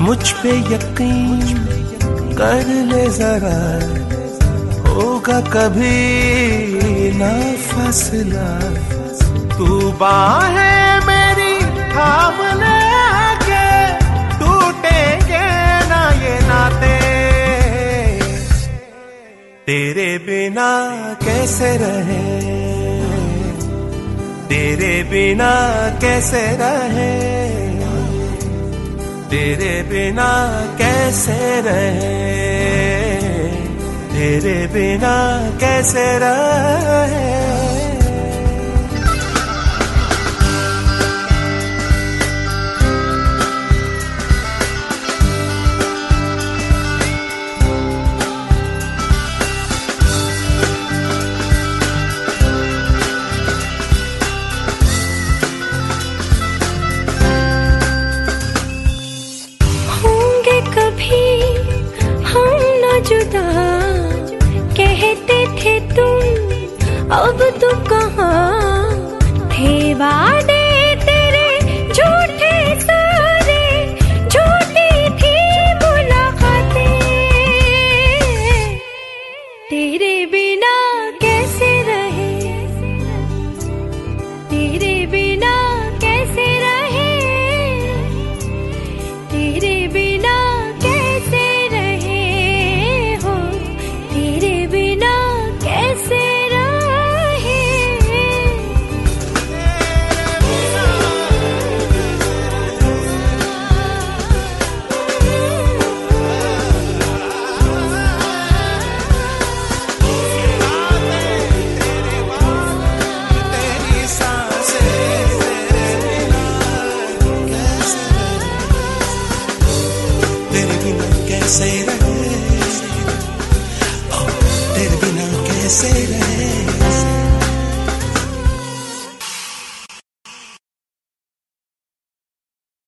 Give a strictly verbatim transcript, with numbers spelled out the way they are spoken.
मुझ पे यकीन कर ले जरा, होगा कभी ना फासला। तू बाहें मेरी थाम ले के, टूटेंगे ना ये नाते। तेरे बिना कैसे रहे, तेरे बिना कैसे रहे, तेरे बिना कैसे रहे, तेरे बिना कैसे रहे। जुदा कहते थे तुम, अब तू कहाँ थे वादे तेरे झूठे सारे, झूठी थी मुलाकातें। तेरे बिना कैसे रहे, तेरे बिना कैसे रहे, तेरे बिना कैसे रहे, ओ तेरे बिना कैसे रहे।